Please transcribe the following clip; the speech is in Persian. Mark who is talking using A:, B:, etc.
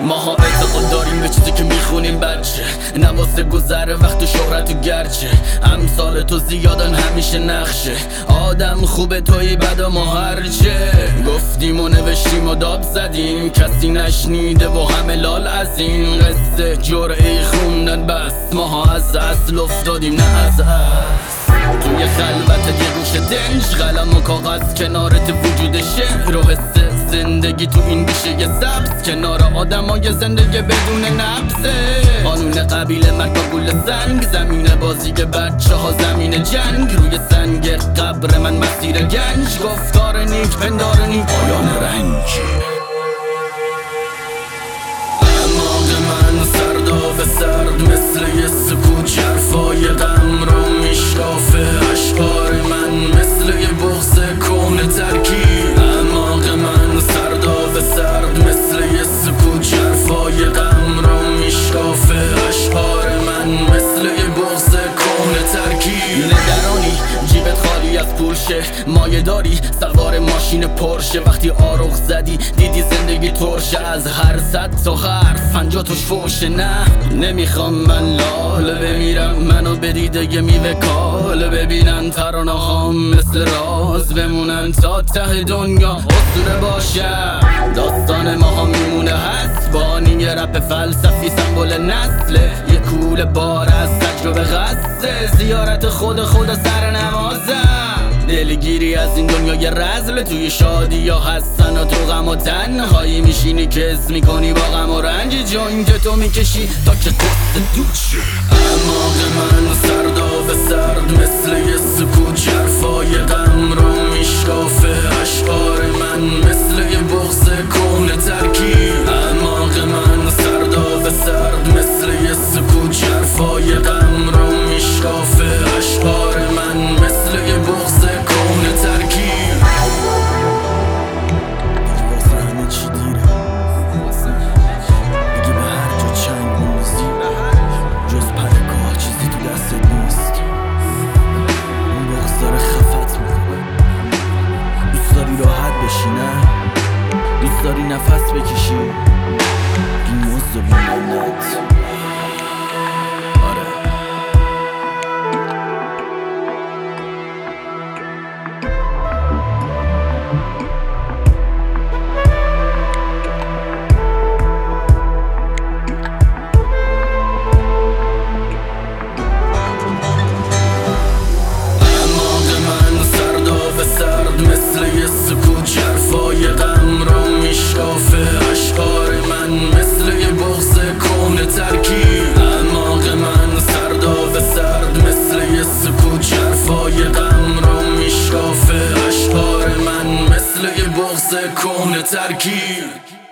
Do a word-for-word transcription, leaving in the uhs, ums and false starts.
A: ماها اعتقاد داریم به چیزی که میخونیم بچه، نواسه گذره وقت شهرت و گرچه امثال تو زیادن همیشه نقشه آدم خوبه توی بد و ما هرچه گفتیم و نوشتیم و داد زدیم کسی نشنیده و همه لال از این قصه جرعه خوندن بس ماها از اصل افتادیم نه از اصل توی خلوت یه گوش دنج قلم و کاغذ کنارت وجود شعر و حس زندگی تو این بیشه یه سبز کنار آدم های زندگی بدون نبزه قانون قبیله مرد با گل زنگ زمین بازی بچه ها زمین جنگ روی سنگ قبر من مسیر گنج گفتار نیک پندار نیک پایان رنج اعماق من سرد سرد مثل یه سکوت حرفای غم رو میشکافه اشعار من مثل یه بغض کهنه ترکیب اعماق من سرد سرد مثل یه سکوت حرفای غم رو میشکافه اشعار من مثل یه بغض کهنه ترکیب نگرانی جیبت خالی از پول شه مایه داری سوار ماشین پرشه وقتی آروغ زدی دیدی زندگی ترشه از هر صد تا حرف پنجاه توش فوشه نه نمیخوام من لاله بمیرم منو به دیده میوه کاله ببینن ترانه هام مثل راز بمونن تا ته دنیا اسطوره باشم داستان ما ها میمونه هست بانی یه رپ فلسفی سمبل نسله یه کول بار از تجربه غصه زیارت خود خدا سر نمازم دلگیری از این دنیای رزل توی شادی یا هستن و تو غم و تنهایی میشینی کس میکنی با غم و رنج جون که تو میکشی تا که دست دود شه اعماق من سرد و سرد مثل یه سکوت حرفای غم رو میشکافه اشعار من مثل یه بغض کهنه ترکیب اعماق من سرد و سرد مثل یه سکوت حرفای غم رو میشکافه اشعار من مثل یه بغض کهنه ترکیب واسه همه چی دیره دیگه به هر جا چنگ موزی جز پرگاه چیزی تو دستت نیست اون بغض داره خفت میکنه دوست داری راحت بشی نه دوست داری نفس بکشی بی مزد و بی منت مثل یه سکوت حرفای غم رو میشکافه اشعار من مثل یه بغض کهنه ترکیب اعماق من سرد و سرد مثل یه سکوت حرفای غم رو میشکافه اشعار من مثل یه بغض کهنه ترکیب